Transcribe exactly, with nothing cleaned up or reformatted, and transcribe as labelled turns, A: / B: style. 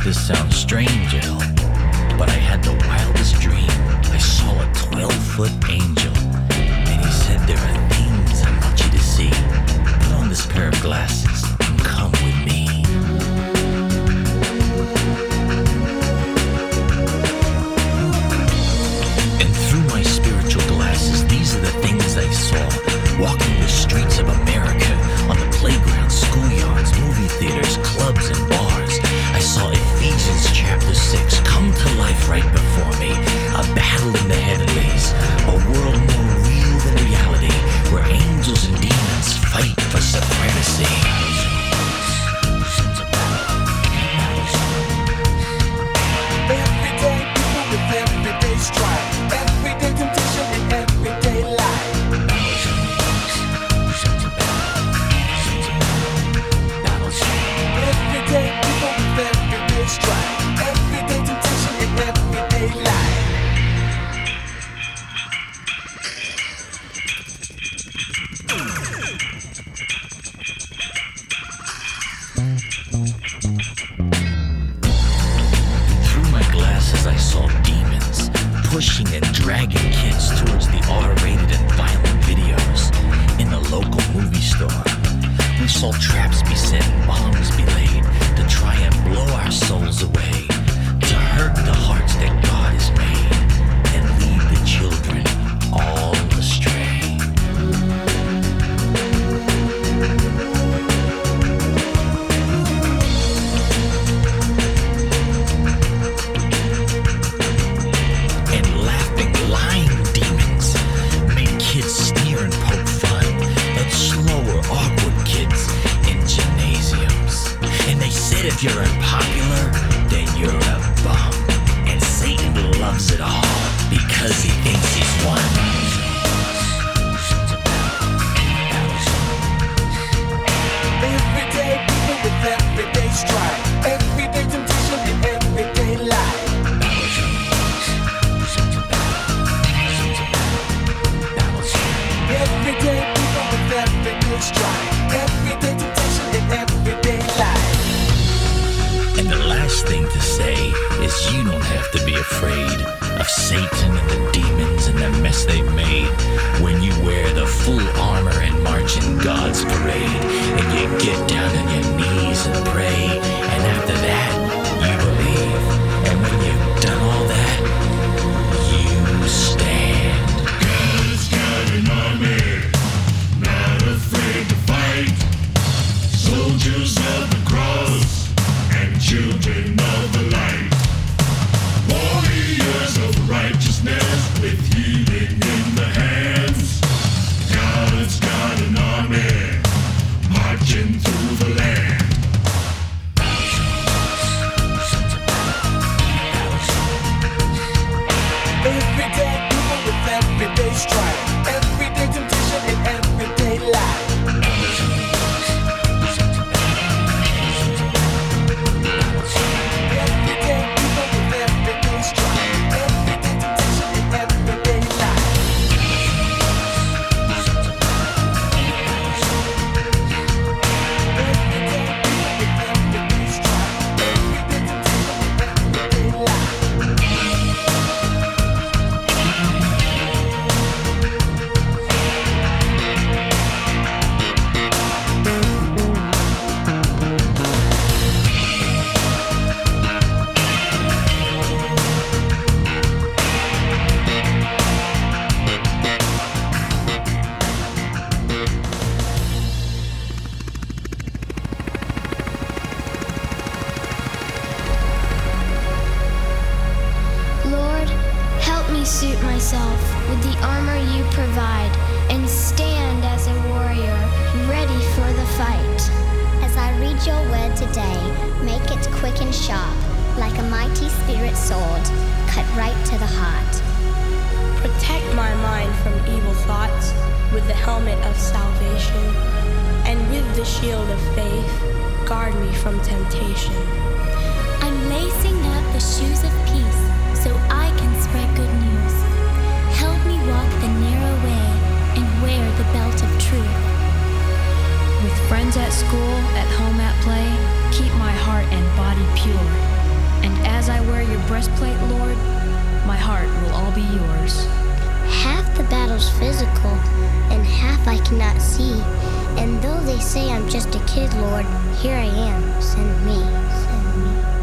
A: This sounds strange, El, but I had the wildest dream. I saw a twelve-foot angel, and he said, there are things I want you to see. Put on this pair of glasses and come with me. And through my spiritual glasses, these are the things I saw. Walking the streets of America, on the playgrounds, schoolyards, movie theaters, clubs, and bars, I saw Ephesians chapter six come to life right before me. A battle in the heavenlies, a world more real than reality, where angels and demons fight for supremacy.
B: Everyday people with everyday strife, everyday temptation and everyday life. Everyday people with everyday strife, everyday temptation and everyday life.
A: Through my glasses I saw demons pushing and dragging kids towards the R-rated and violent videos in the local movie store. We saw traps be set and bombs be laid to try and blow our souls away, to hurt the hearts that God has made and lead the children all astray. And laughing, lying demons made kids sneer and poke fun at slower, awkward kids in gymnasiums. And they said if you're unpopular, then you're a bum. And Satan loves it all because he thinks he's won.
B: Everyday people with everyday strife, everyday temptation and everyday life. Everyday people with everyday strife, everyday temptation and everyday life.
A: And the last thing to say is you don't have to be afraid of Satan and the demons and the mess they've made when you wear the full armor and march in God's parade and you get down on your knees and pray, and after that you believe, and when you've done all that you stand.
C: God's got an army, not afraid to fight. Soldiers of the cross and children of the light. Warriors of righteousness with healing in the hands. God's got an army marching through the land.
B: Everyday people with everyday strife, everyday temptation and everyday life. Everyday people with everyday strife, everyday temptation and everyday life. Everyday people with everyday strife, everyday temptation and everyday life.
D: Lord, help me suit myself with the armor you provide and stand as a warrior ready for the fight.
E: As I read your word today, make it quick and sharp, like a mighty spirit sword, cut right to the heart.
F: Protect my mind from evil thoughts with the helmet of salvation, and with the shield of faith, guard me from temptation.
G: I'm lacing up the shoes of peace so I can spread good news. Help me walk the narrow way and wear the belt of truth.
H: With friends at school, at home, at play, keep my heart and body pure. And as I wear your breastplate, Lord, my heart will all be yours.
E: Half the battle's physical, and half I cannot see. And though they say I'm just a kid, Lord, here I am. Send me, send me.